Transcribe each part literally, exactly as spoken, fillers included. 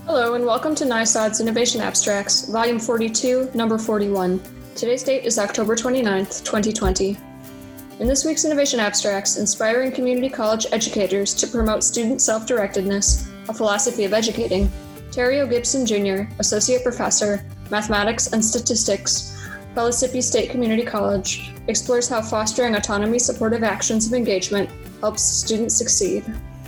Hello and welcome to NISOD's Innovation Abstracts, Volume forty-two, Number forty-one. Today's date is October twenty-ninth, twenty twenty. In this week's Innovation Abstracts, inspiring community college educators to promote student self-directedness, a philosophy of educating, Terrio Gibson Junior, Associate Professor, Mathematics and Statistics, Pellissippi State Community College, explores how fostering autonomy supportive actions of engagement helps students succeed.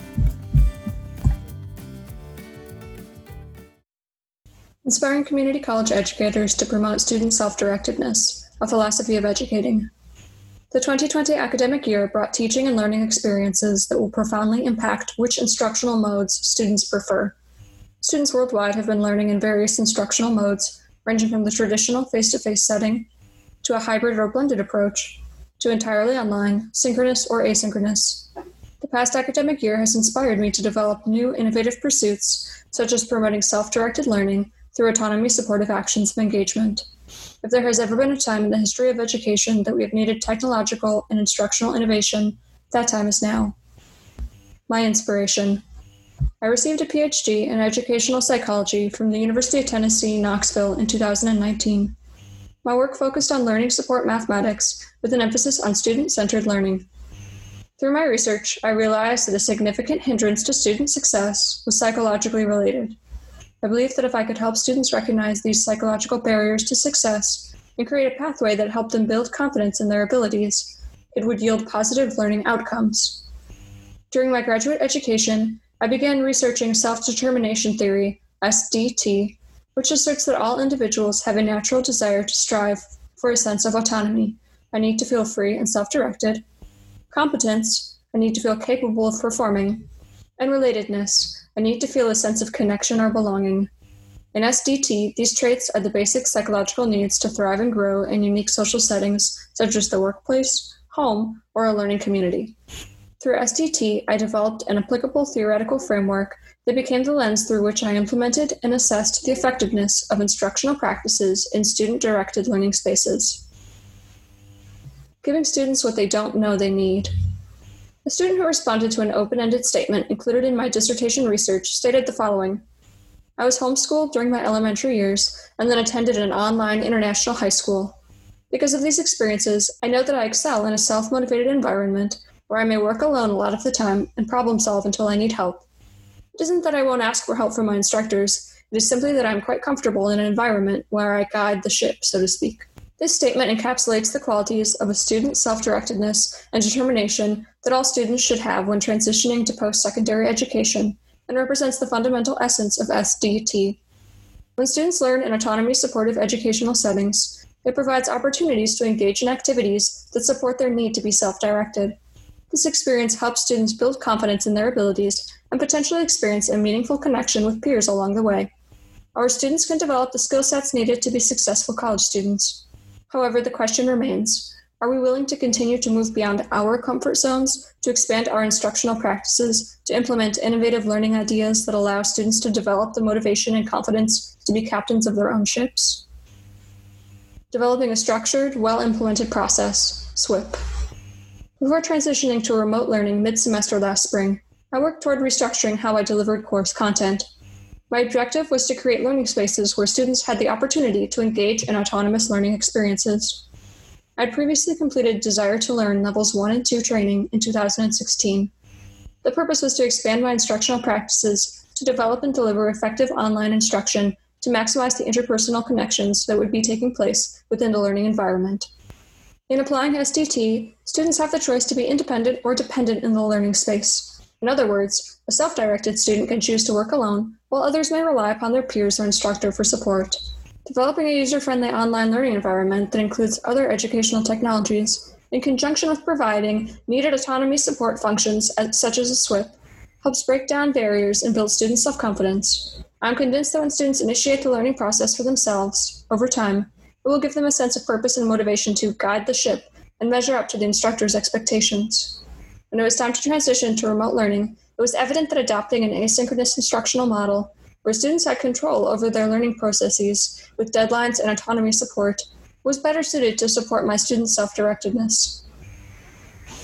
Inspiring community college educators to promote student self-directedness, a philosophy of educating. The twenty twenty academic year brought teaching and learning experiences that will profoundly impact which instructional modes students prefer. Students worldwide have been learning in various instructional modes, ranging from the traditional face-to-face setting to a hybrid or blended approach, to entirely online, synchronous or asynchronous. The past academic year has inspired me to develop new innovative pursuits, such as promoting self-directed learning through autonomy supportive actions of engagement. If there has ever been a time in the history of education that we have needed technological and instructional innovation, that time is now. My inspiration. I received a P H D in educational psychology from the University of Tennessee, Knoxville in two thousand nineteen. My work focused on learning support mathematics with an emphasis on student-centered learning. Through my research, I realized that a significant hindrance to student success was psychologically related. I believe that if I could help students recognize these psychological barriers to success and create a pathway that helped them build confidence in their abilities, it would yield positive learning outcomes. During my graduate education, I began researching self-determination theory, S D T, which asserts that all individuals have a natural desire to strive for a sense of autonomy, a need to feel free and self-directed, competence, a need to feel capable of performing, and relatedness, a need to feel a sense of connection or belonging. In S D T, these traits are the basic psychological needs to thrive and grow in unique social settings, such as the workplace, home, or a learning community. Through S D T, I developed an applicable theoretical framework that became the lens through which I implemented and assessed the effectiveness of instructional practices in student-directed learning spaces. Giving students what they don't know they need. A student who responded to an open-ended statement included in my dissertation research stated the following: I was homeschooled during my elementary years and then attended an online international high school. Because of these experiences, I know that I excel in a self-motivated environment where I may work alone a lot of the time and problem solve until I need help. It isn't that I won't ask for help from my instructors, it is simply that I'm quite comfortable in an environment where I guide the ship, so to speak. This statement encapsulates the qualities of a student's self-directedness and determination that all students should have when transitioning to post-secondary education, and represents the fundamental essence of S D T. When students learn in autonomy-supportive educational settings, it provides opportunities to engage in activities that support their need to be self-directed. This experience helps students build confidence in their abilities and potentially experience a meaningful connection with peers along the way. Our students can develop the skill sets needed to be successful college students. However, the question remains, are we willing to continue to move beyond our comfort zones to expand our instructional practices, to implement innovative learning ideas that allow students to develop the motivation and confidence to be captains of their own ships? Developing a structured, well-implemented process, S W I P. Before transitioning to remote learning mid-semester last spring, I worked toward restructuring how I delivered course content. My objective was to create learning spaces where students had the opportunity to engage in autonomous learning experiences. I'd previously completed Desire to Learn Levels one and two training in two thousand sixteen. The purpose was to expand my instructional practices to develop and deliver effective online instruction to maximize the interpersonal connections that would be taking place within the learning environment. In applying S D T, students have the choice to be independent or dependent in the learning space. In other words, a self-directed student can choose to work alone, while others may rely upon their peers or instructor for support. Developing a user-friendly online learning environment that includes other educational technologies, in conjunction with providing needed autonomy support functions such as a S W I P, helps break down barriers and build student self-confidence. I'm convinced that when students initiate the learning process for themselves, over time, it will give them a sense of purpose and motivation to guide the ship and measure up to the instructor's expectations. When it was time to transition to remote learning, it was evident that adopting an asynchronous instructional model, where students had control over their learning processes with deadlines and autonomy support, was better suited to support my students' self-directedness.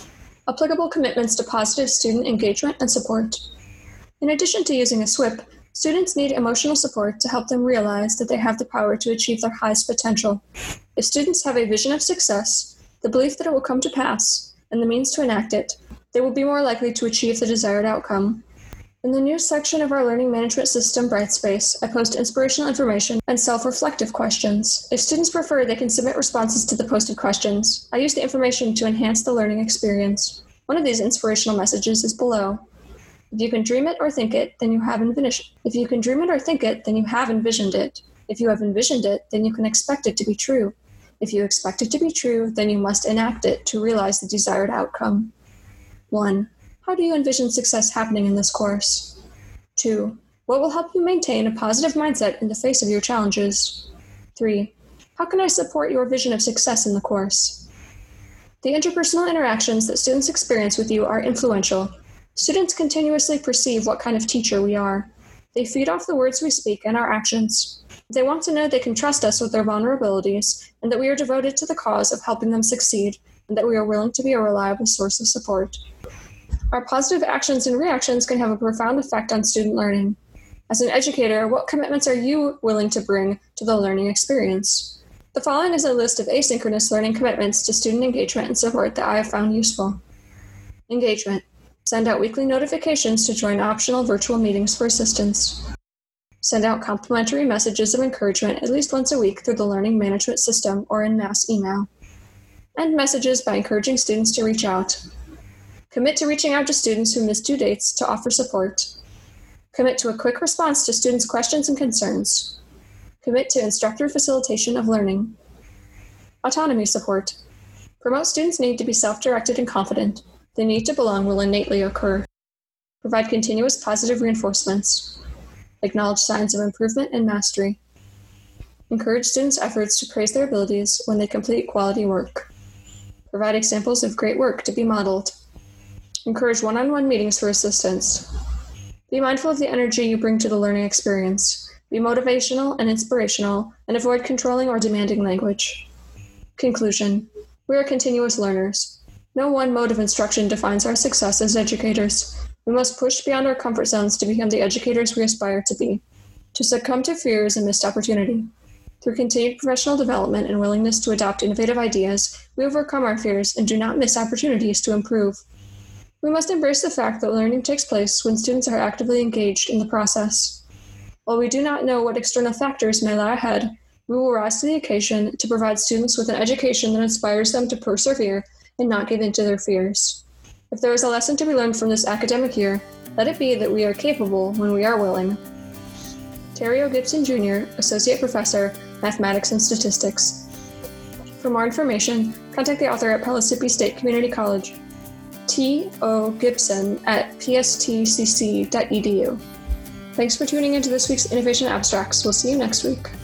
Applicable commitments to positive student engagement and support. In addition to using a S W I P, Students need emotional support to help them realize that they have the power to achieve their highest potential. If students have a vision of success, the belief that it will come to pass, and the means to enact it, they will be more likely to achieve the desired outcome. In the news section of our learning management system, Brightspace, I post inspirational information and self-reflective questions. If students prefer, they can submit responses to the posted questions. I use the information to enhance the learning experience. One of these inspirational messages is below. If you can dream it or think it, then you have envisioned. If you can dream it or think it, then you have envisioned it. If you have envisioned it, then you can expect it to be true. If you expect it to be true, then you must enact it to realize the desired outcome. One. How do you envision success happening in this course? Two. What will help you maintain a positive mindset in the face of your challenges? Three. How can I support your vision of success in the course? The interpersonal interactions that students experience with you are influential. Students continuously perceive what kind of teacher we are. They feed off the words we speak and our actions. They want to know they can trust us with their vulnerabilities and that we are devoted to the cause of helping them succeed and that we are willing to be a reliable source of support. Our positive actions and reactions can have a profound effect on student learning. As an educator, what commitments are you willing to bring to the learning experience? The following is a list of asynchronous learning commitments to student engagement and support that I have found useful. Engagement. Send out weekly notifications to join optional virtual meetings for assistance. Send out complimentary messages of encouragement at least once a week through the learning management system or in mass email. End messages by encouraging students to reach out. Commit to reaching out to students who miss due dates to offer support. Commit to a quick response to students' questions and concerns. Commit to instructor facilitation of learning. Autonomy support. Promote students' need to be self-directed and confident. The need to belong will innately occur. Provide continuous positive reinforcements. Acknowledge signs of improvement and mastery. Encourage students' efforts to praise their abilities when they complete quality work. Provide examples of great work to be modeled. Encourage one-on-one meetings for assistance. Be mindful of the energy you bring to the learning experience. Be motivational and inspirational, and avoid controlling or demanding language. Conclusion. We are continuous learners. No one mode of instruction defines our success as educators. We must push beyond our comfort zones to become the educators we aspire to be. To succumb to fear is a missed opportunity. Through continued professional development and willingness to adopt innovative ideas, we overcome our fears and do not miss opportunities to improve. We must embrace the fact that learning takes place when students are actively engaged in the process. While we do not know what external factors may lie ahead, we will rise to the occasion to provide students with an education that inspires them to persevere and not give in to their fears. If there is a lesson to be learned from this academic year, let it be that we are capable when we are willing. Terry O. Gibson, Junior, Associate Professor, Mathematics and Statistics. For more information, contact the author at Pellissippi State Community College, T O Gibson at p s t c c dot e d u. Thanks for tuning into this week's Innovation Abstracts. We'll see you next week.